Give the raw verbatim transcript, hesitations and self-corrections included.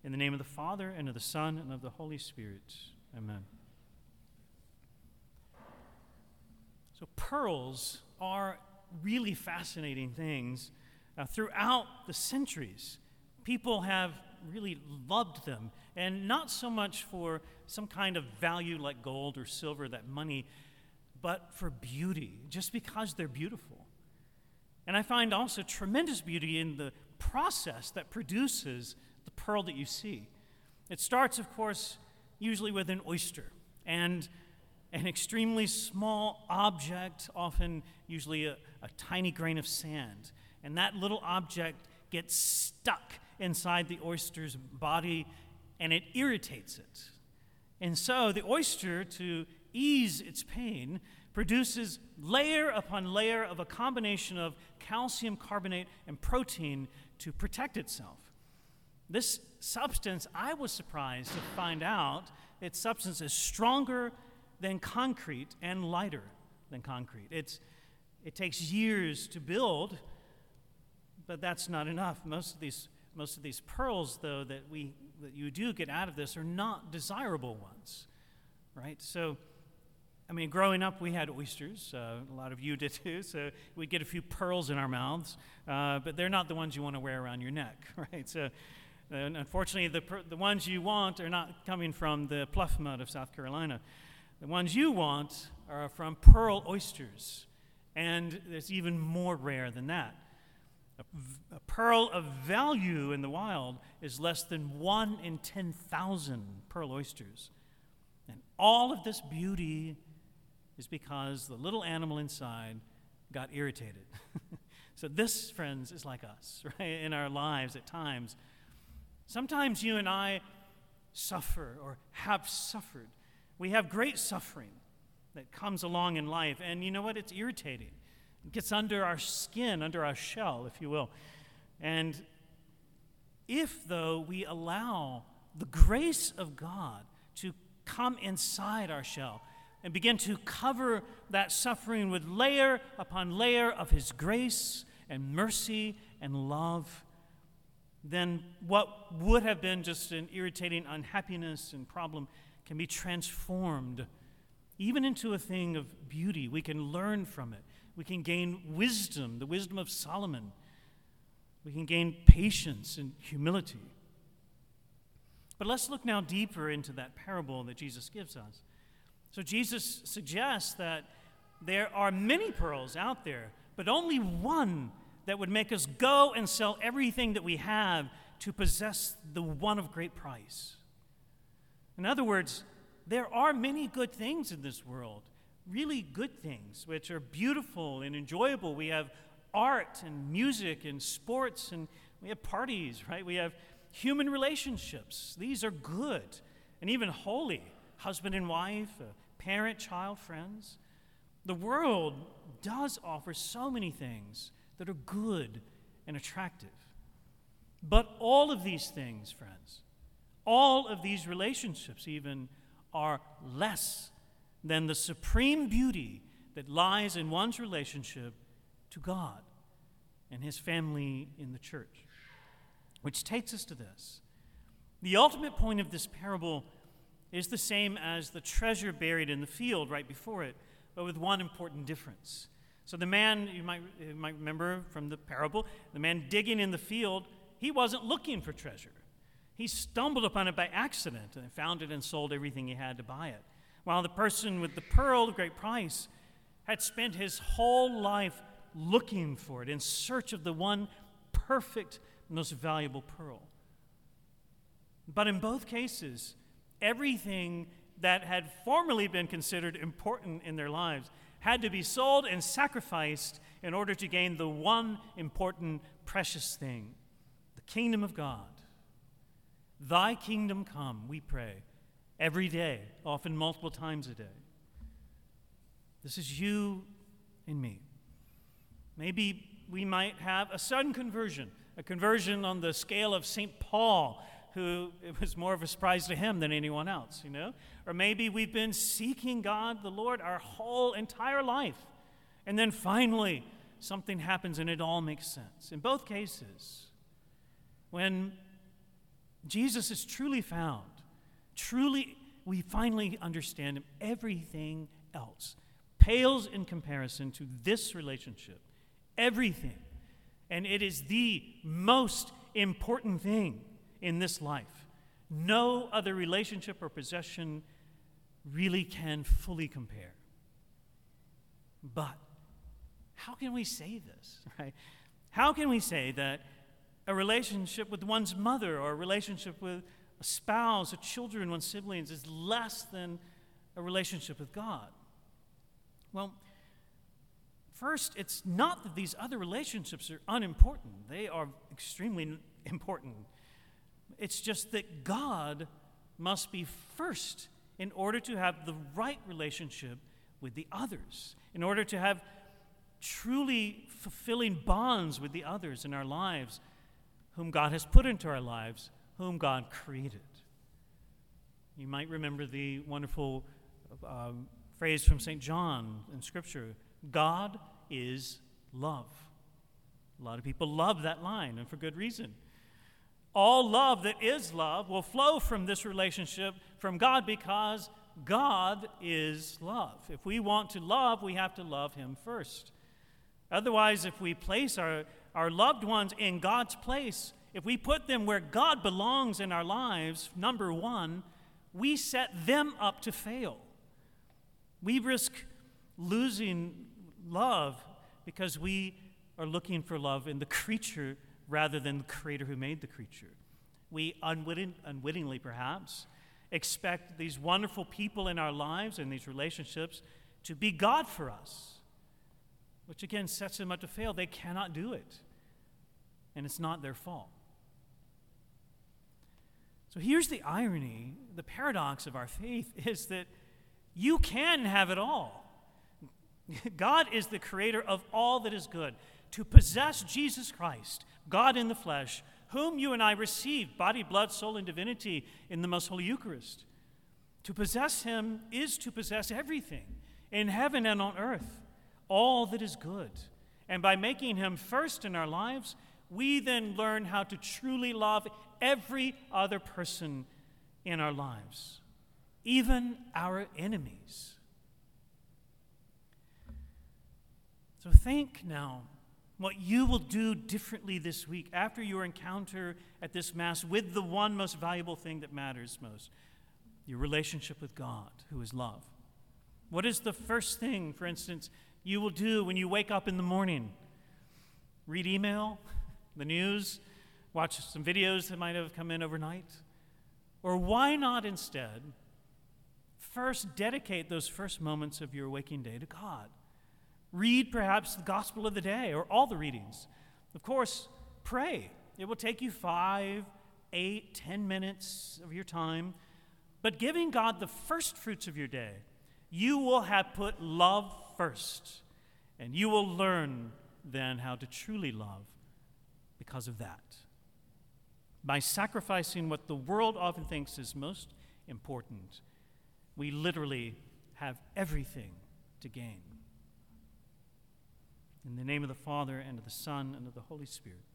In the name of the Father, and of the Son, and of the Holy Spirit. Amen. So pearls are really fascinating things. Uh, throughout the centuries, people have really loved them, and not so much for some kind of value like gold or silver, that money, but for beauty, just because they're beautiful. And I find also tremendous beauty in the process that produces the pearl that you see. It starts, of course, usually with an oyster, and an extremely small object, often usually a, a tiny grain of sand. And that little object gets stuck inside the oyster's body, and it irritates it. And so the oyster, to ease its pain, produces layer upon layer of a combination of calcium carbonate and protein to protect itself. This substance, I was surprised to find out, its substance is stronger than concrete and lighter than concrete. It's, it takes years to build, but that's not enough. Most of these, most of these pearls, though, that we that you do get out of this are not desirable ones, right? So, I mean, growing up, we had oysters. Uh, a lot of you did too. So we'd get a few pearls in our mouths, uh, but they're not the ones you want to wear around your neck, right? So, and unfortunately, the per- the ones you want are not coming from the Pluff Mud of South Carolina. The ones you want are from pearl oysters, and it's even more rare than that. A, a pearl of value in the wild is less than one in ten thousand pearl oysters. And all of this beauty is because the little animal inside got irritated. So this, friends, is like us, right? In our lives at times. Sometimes you and I suffer or have suffered. We have great suffering that comes along in life, and you know what? It's irritating. It gets under our skin, under our shell, if you will. And if, though, we allow the grace of God to come inside our shell and begin to cover that suffering with layer upon layer of His grace and mercy and love, then what would have been just an irritating unhappiness and problem can be transformed even into a thing of beauty. We can learn from it. We can gain wisdom, the wisdom of Solomon. We can gain patience and humility. But let's look now deeper into that parable that Jesus gives us. So Jesus suggests that there are many pearls out there, but only one that would make us go and sell everything that we have to possess the one of great price. In other words, there are many good things in this world, really good things, which are beautiful and enjoyable. We have art and music and sports, and we have parties, right? We have human relationships. These are good and even holy. Husband and wife, parent, child, friends. The world does offer so many things that are good and attractive. But all of these things, friends, all of these relationships even are less than the supreme beauty that lies in one's relationship to God and His family in the church. Which takes us to this. The ultimate point of this parable is the same as the treasure buried in the field right before it, but with one important difference. So the man, you might, you might remember from the parable, the man digging in the field, he wasn't looking for treasure. He stumbled upon it by accident and found it and sold everything he had to buy it. While the person with the pearl of great price had spent his whole life looking for it, in search of the one perfect, most valuable pearl. But in both cases, everything that had formerly been considered important in their lives had to be sold and sacrificed in order to gain the one important, precious thing, the kingdom of God. Thy kingdom come, we pray, every day, often multiple times a day. This is you and me. Maybe we might have a sudden conversion, a conversion on the scale of Saint Paul, who it was more of a surprise to him than anyone else, you know? Or maybe we've been seeking God, the Lord, our whole entire life. And then finally, something happens and it all makes sense. In both cases, when Jesus is truly found. Truly, we finally understand him. Everything else pales in comparison to this relationship. Everything. And it is the most important thing in this life. No other relationship or possession really can fully compare. But how can we say this, right? How can we say that a relationship with one's mother or a relationship with a spouse, a children, one's siblings is less than a relationship with God? Well, first, it's not that these other relationships are unimportant. They are extremely important. It's just that God must be first in order to have the right relationship with the others, in order to have truly fulfilling bonds with the others in our lives, whom God has put into our lives, whom God created. You might remember the wonderful um, phrase from Saint John in Scripture, God is love. A lot of people love that line, and for good reason. All love that is love will flow from this relationship from God because God is love. If we want to love, we have to love him first. Otherwise, if we place our, our loved ones in God's place, if we put them where God belongs in our lives, number one, we set them up to fail. We risk losing love because we are looking for love in the creature rather than the creator who made the creature. We unwitting, unwittingly, perhaps, expect these wonderful people in our lives and these relationships to be God for us, which again sets them up to fail. They cannot do it, and it's not their fault. So here's the irony, the paradox of our faith is that you can have it all. God is the creator of all that is good. To possess Jesus Christ, God in the flesh, whom you and I received, body, blood, soul, and divinity in the most holy Eucharist. To possess him is to possess everything in heaven and on earth, all that is good. And by making him first in our lives, we then learn how to truly love every other person in our lives, even our enemies. So think now what you will do differently this week after your encounter at this Mass with the one most valuable thing that matters most, your relationship with God, who is love. What is the first thing, for instance, you will do when you wake up in the morning? Read email, the news, watch some videos that might have come in overnight? Or why not instead first dedicate those first moments of your waking day to God? Read perhaps the gospel of the day or all the readings. Of course, pray. It will take you five, eight, ten minutes of your time. But giving God the first fruits of your day, you will have put love first. And you will learn then how to truly love because of that. By sacrificing what the world often thinks is most important, we literally have everything to gain. In the name of the Father, and of the Son, and of the Holy Spirit.